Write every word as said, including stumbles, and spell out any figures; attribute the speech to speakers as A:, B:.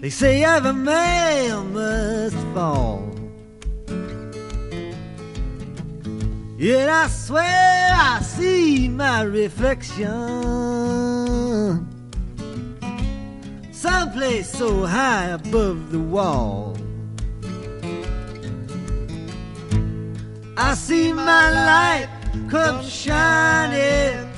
A: They say every man must fall. Yet I swear I see my reflection someplace so high above the wall. I see my light come shining